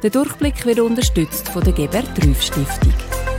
Der Durchblick wird unterstützt von der Gebert-Rüff-Stiftung.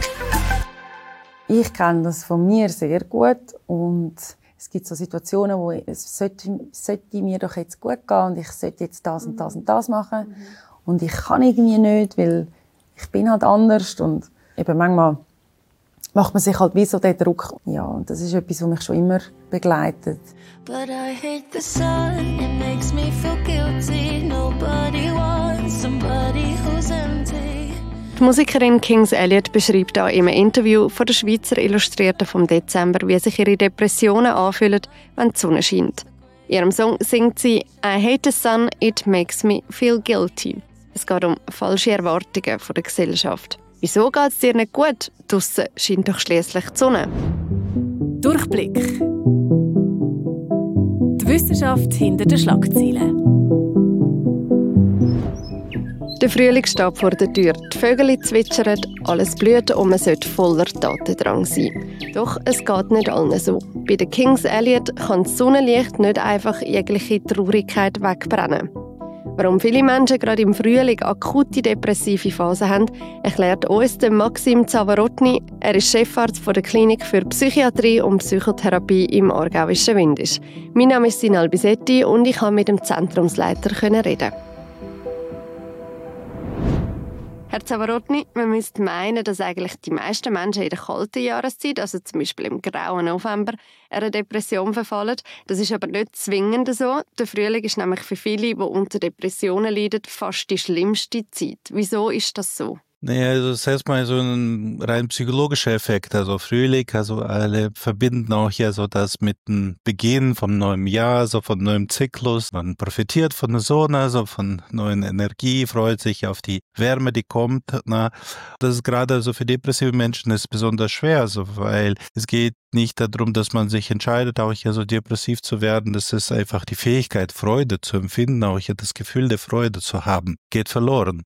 Ich kenne das von mir sehr gut und es gibt so Situationen, wo es sollte mir doch jetzt gut gehen und ich sollte jetzt das und das und das machen und ich kann irgendwie nicht, weil ich bin halt anders und eben manchmal macht man sich halt wie so den Druck. Ja, und das ist etwas, was mich schon immer begleitet. But I hate the sun, it makes me feel guilty. Nobody wants somebody who's empty. Die Musikerin Kings Elliott beschreibt auch in einem Interview von der Schweizer Illustrierten vom Dezember, wie sich ihre Depressionen anfühlen, wenn die Sonne scheint. In ihrem Song singt sie «I hate the sun, it makes me feel guilty». Es geht um falsche Erwartungen von der Gesellschaft. Wieso geht es dir nicht gut? Draussen scheint doch schliesslich die Sonne. Durchblick. Die Wissenschaft hinter den Schlagzeilen. Der Frühling steht vor der Tür, die Vögel zwitschern, alles blüht und man sollte voller Tatendrang sein. Doch es geht nicht allen so. Bei den Kings Elliott kann das Sonnenlicht nicht einfach jegliche Traurigkeit wegbrennen. Warum viele Menschen gerade im Frühling akute depressive Phasen haben, erklärt uns Maxim Zavarotny. Er ist Chefarzt der Klinik für Psychiatrie und Psychotherapie im aargauischen Windisch. Mein Name ist Sinal Bisetti und ich konnte mit dem Zentrumsleiter reden. Herr Zavarotny, man müsste meinen, dass eigentlich die meisten Menschen in der kalten Jahreszeit, also zum Beispiel im grauen November, einer Depression verfallen. Das ist aber nicht zwingend so. Der Frühling ist nämlich für viele, die unter Depressionen leiden, fast die schlimmste Zeit. Wieso ist das so? Naja, also das ist erstmal so ein rein psychologischer Effekt. Also Frühling, also alle verbinden auch ja so das mit dem Beginn vom neuen Jahr, so von neuem Zyklus. Man profitiert von der Sonne, so von neuen Energie, freut sich auf die Wärme, die kommt. Na, das ist gerade so für depressive Menschen ist besonders schwer, so, weil es geht nicht darum, dass man sich entscheidet, auch ja so depressiv zu werden. Das ist einfach die Fähigkeit, Freude zu empfinden, auch ja das Gefühl der Freude zu haben, geht verloren.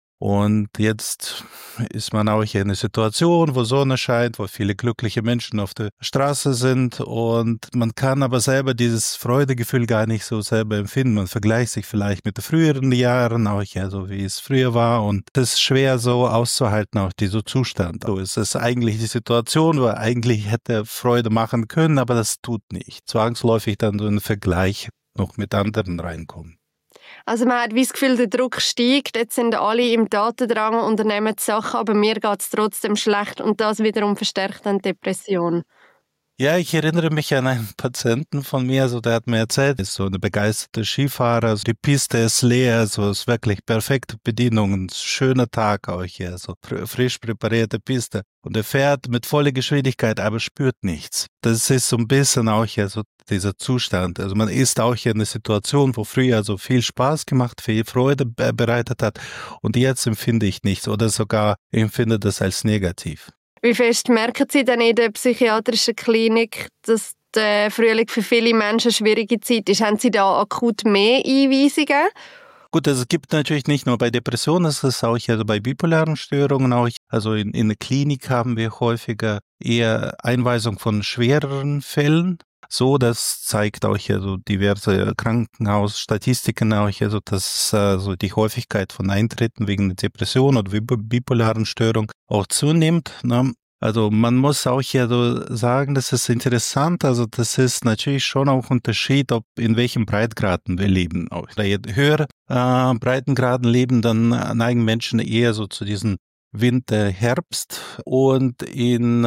Und jetzt ist man auch hier in einer Situation, wo Sonne scheint, wo viele glückliche Menschen auf der Straße sind und man kann aber selber dieses Freudegefühl gar nicht so selber empfinden. Man vergleicht sich vielleicht mit den früheren Jahren, auch ja so wie es früher war und es ist schwer so auszuhalten, auch dieser Zustand. So ist es eigentlich die Situation, wo eigentlich hätte Freude machen können, aber das tut nicht. Zwangsläufig dann so ein Vergleich noch mit anderen reinkommen. Also man hat wie das Gefühl, der Druck steigt, jetzt sind alle im Datendrang, unternehmen die Sachen, aber mir geht es trotzdem schlecht und das wiederum verstärkt dann Depression. Ja, ich erinnere mich an einen Patienten von mir, also der hat mir erzählt, ist so eine begeisterte Skifahrer, also die Piste ist leer, also ist wirklich perfekte Bedienung, ein schöner Tag auch hier, so frisch präparierte Piste. Und er fährt mit voller Geschwindigkeit, aber spürt nichts. Das ist so ein bisschen auch hier so dieser Zustand. Also man ist auch hier in einer Situation, wo früher so viel Spaß gemacht, viel Freude bereitet hat und jetzt empfinde ich nichts oder sogar empfinde das als negativ. Wie fest merken Sie denn in der psychiatrischen Klinik, dass der Frühling für viele Menschen eine schwierige Zeit ist? Haben Sie da akut mehr Einweisungen? Gut, also es gibt natürlich nicht nur bei Depressionen, es ist auch also bei bipolaren Störungen auch. Also in der Klinik haben wir häufiger eher Einweisung von schwereren Fällen. So, das zeigt auch hier so diverse Krankenhausstatistiken auch hier so, dass so die Häufigkeit von Eintritten wegen der Depression oder bipolaren Störung auch zunimmt. Ne? Also man muss auch hier so sagen, das ist interessant, also das ist natürlich schon auch ein Unterschied, ob in welchen Breitengraden wir leben. Auch da je höher Breitengraden leben, dann neigen Menschen eher so zu diesen Winter, Herbst und in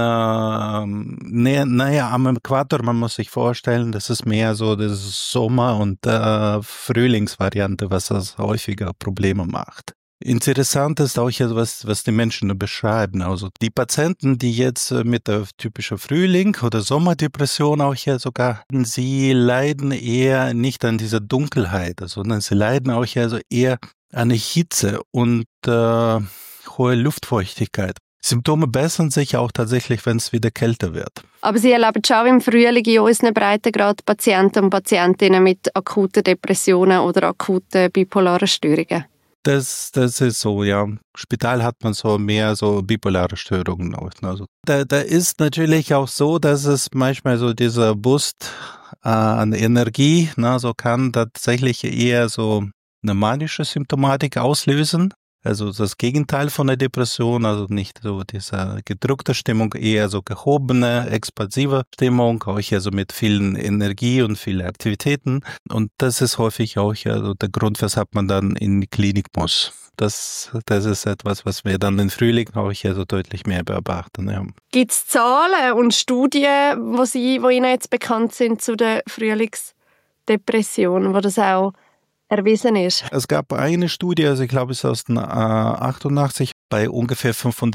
näher am Äquator, man muss sich vorstellen, das ist mehr so das Sommer- und Frühlingsvariante, was das häufiger Probleme macht. Interessant ist auch hier, was die Menschen beschreiben. Also die Patienten, die jetzt mit der typischen Frühling- oder Sommerdepression auch hier sogar, sie leiden eher nicht an dieser Dunkelheit, sondern sie leiden auch hier so eher an der Hitze und hohe Luftfeuchtigkeit. Symptome bessern sich auch tatsächlich, wenn es wieder kälter wird. Aber Sie erleben schon im Frühling in unseren Breitengrad Patienten und Patientinnen mit akuten Depressionen oder akuten bipolaren Störungen? Das ist so, ja. Im Spital hat man so mehr so bipolare Störungen auch. Also da ist natürlich auch so, dass es manchmal so dieser Boost an Energie, so kann tatsächlich eher so eine manische Symptomatik auslösen. Also das Gegenteil von der Depression, also nicht so diese gedrückte Stimmung, eher so gehobene, expansive Stimmung, auch also mit vielen Energie und vielen Aktivitäten. Und das ist häufig auch also der Grund, weshalb man dann in die Klinik muss. Das ist etwas, was wir dann im Frühling auch also deutlich mehr beobachten. Ja. Gibt es Zahlen und Studien, die Ihnen jetzt bekannt sind zu der Frühlingsdepression, wo das auch erwiesen ist? Es gab eine Studie, also ich glaube, es ist aus den 88, bei ungefähr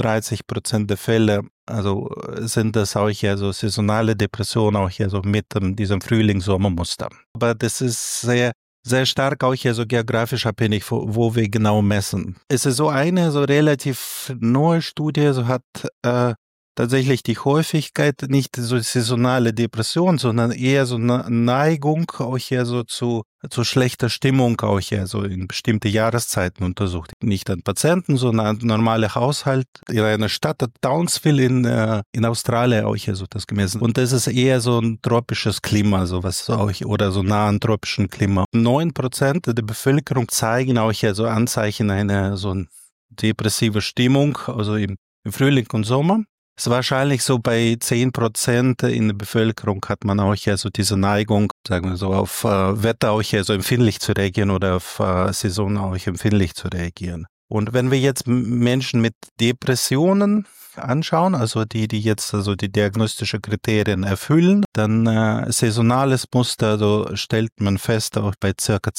35% der Fälle, also sind das auch hier so saisonale Depressionen, auch hier so mit diesem Frühlings-Sommermuster. Aber das ist sehr stark auch hier so geografisch abhängig, wo wir genau messen. Es ist so eine so relativ neue Studie, so hat tatsächlich die Häufigkeit nicht so saisonale Depression, sondern eher so eine Neigung auch hier so zu schlechter Stimmung auch hier so in bestimmte Jahreszeiten untersucht. Nicht an Patienten, sondern an normale Haushalt in einer Stadt, Townsville in Australien auch hier so das gemessen. Und das ist eher so ein tropisches Klima, so was auch, oder so nah an tropischen Klima. 9% der Bevölkerung zeigen auch hier so Anzeichen einer so depressive Stimmung, also im Frühling und Sommer. Es ist wahrscheinlich so bei 10% in der Bevölkerung hat man auch ja so diese Neigung, sagen wir so, auf Wetter auch ja so empfindlich zu reagieren oder auf Saison auch empfindlich zu reagieren. Und wenn wir jetzt Menschen mit Depressionen anschauen, also die jetzt also die diagnostischen Kriterien erfüllen, dann saisonales Muster, so stellt man fest, auch bei circa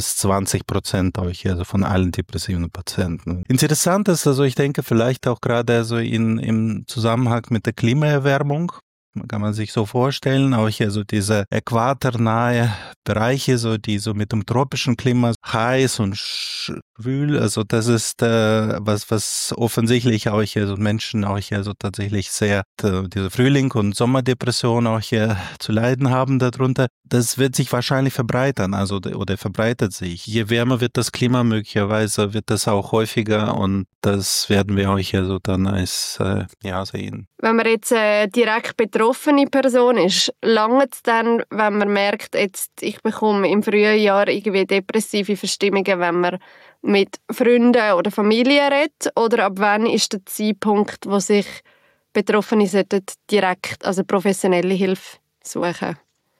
10-20% auch hier, also von allen depressiven Patienten. Interessant ist, also ich denke vielleicht auch gerade also im Zusammenhang mit der Klimaerwärmung, kann man sich so vorstellen, auch hier so diese äquatornahe Bereiche, so die so mit dem tropischen Klima heiß und schwül, also das ist was offensichtlich auch hier so Menschen auch hier so tatsächlich sehr diese Frühling- und Sommerdepression auch hier zu leiden haben darunter. Das wird sich wahrscheinlich verbreitern, also oder verbreitet sich. Je wärmer wird das Klima, möglicherweise wird das auch häufiger und das werden wir auch hier so dann als sehen. Wenn man jetzt direkt betroffene Person ist, langt es dann, wenn man merkt, jetzt ich bekomme im frühen Jahr irgendwie depressive Verstimmungen, wenn man mit Freunden oder Familie redet? Oder ab wann ist der Zeitpunkt, wo sich Betroffene direkt, also professionelle Hilfe suchen?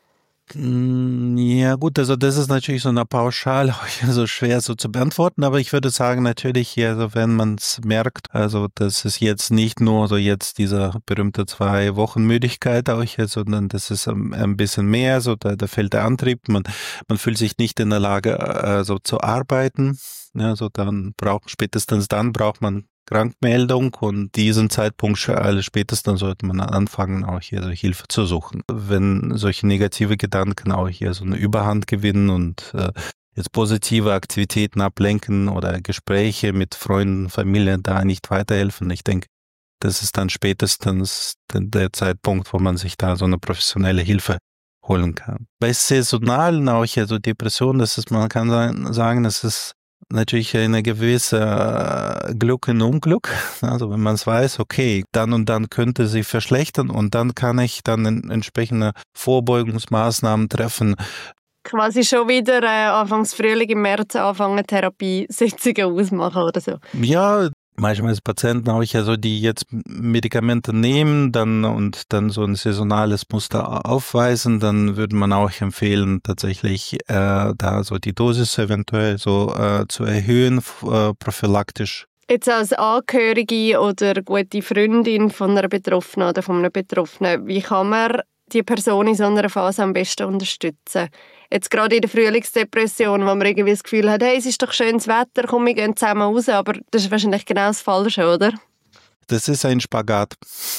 Ja gut, also das ist natürlich so eine Pauschal, so schwer so zu beantworten, aber ich würde sagen natürlich hier, also wenn man es merkt, also das ist jetzt nicht nur so jetzt diese berühmte 2 Wochen Müdigkeit auch hier, sondern das ist ein bisschen mehr, so da fehlt der Antrieb, man fühlt sich nicht in der Lage so zu arbeiten, ja, so spätestens dann braucht man Krankmeldung und diesen Zeitpunkt spätestens sollte man anfangen, auch hier so Hilfe zu suchen. Wenn solche negative Gedanken auch hier so eine Überhand gewinnen und jetzt positive Aktivitäten ablenken oder Gespräche mit Freunden, Familie da nicht weiterhelfen, ich denke, das ist dann spätestens der Zeitpunkt, wo man sich da so eine professionelle Hilfe holen kann. Bei saisonalen auch hier so Depressionen, man kann sagen, es ist natürlich eine gewisse Glück und Unglück. Also wenn man es weiß, okay, dann und dann könnte sie verschlechtern und dann kann ich dann entsprechende Vorbeugungsmaßnahmen treffen. Quasi schon wieder Anfangs Frühling im März anfangen, Therapiesitzungen ausmachen oder so. Ja, manchmal sind Patienten auch also die jetzt Medikamente nehmen und dann so ein saisonales Muster aufweisen, dann würde man auch empfehlen, tatsächlich da so die Dosis eventuell so zu erhöhen, prophylaktisch. Jetzt als Angehörige oder gute Freundin von einer Betroffenen oder von einem Betroffenen, wie kann man die Person in so einer Phase am besten unterstützen? Jetzt gerade in der Frühlingsdepression, wo man irgendwie das Gefühl hat, hey, es ist doch schönes Wetter, komm, wir gehen zusammen raus, aber das ist wahrscheinlich genau das Falsche, oder? Das ist ein Spagat.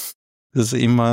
Es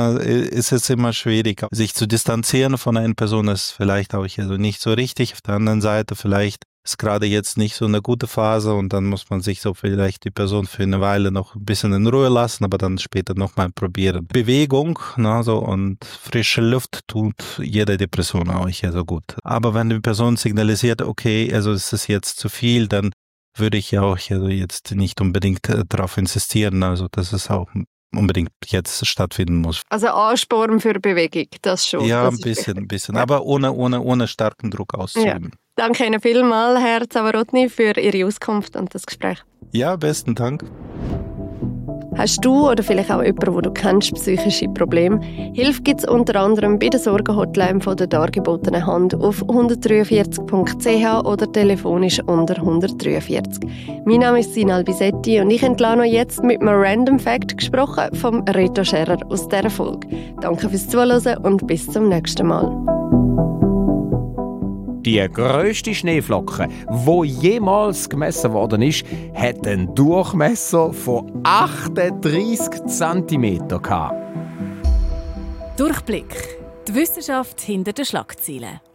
ist immer schwierig. Sich zu distanzieren von einer Person ist vielleicht auch also nicht so richtig. Auf der anderen Seite vielleicht ist gerade jetzt nicht so eine gute Phase und dann muss man sich so vielleicht die Person für eine Weile noch ein bisschen in Ruhe lassen, aber dann später nochmal probieren. Bewegung und frische Luft tut jeder Depression auch so gut. Aber wenn die Person signalisiert, okay, also es ist jetzt zu viel, dann würde ich ja auch also jetzt nicht unbedingt darauf insistieren. Also das ist auch unbedingt jetzt stattfinden muss. Also Ansporn für Bewegung, das schon. Ja, das ein bisschen, aber ohne starken Druck auszuüben. Ja. Danke Ihnen vielmals, Herr Zavarotny, für Ihre Auskunft und das Gespräch. Ja, besten Dank. Hast du oder vielleicht auch jemanden, den du kennst, psychische Probleme? Hilfe gibt es unter anderem bei der Sorgenhotline von der dargebotenen Hand auf 143.ch oder telefonisch unter 143. Mein Name ist Sinal Bisetti und ich entlasse euch jetzt mit einem Random Fact, gesprochen vom Reto Scherer aus dieser Folge. Danke fürs Zuhören und bis zum nächsten Mal. Die grösste Schneeflocke, die jemals gemessen worden ist, hat einen Durchmesser von 38 cm gehabt. Durchblick. Die Wissenschaft hinter den Schlagzeilen.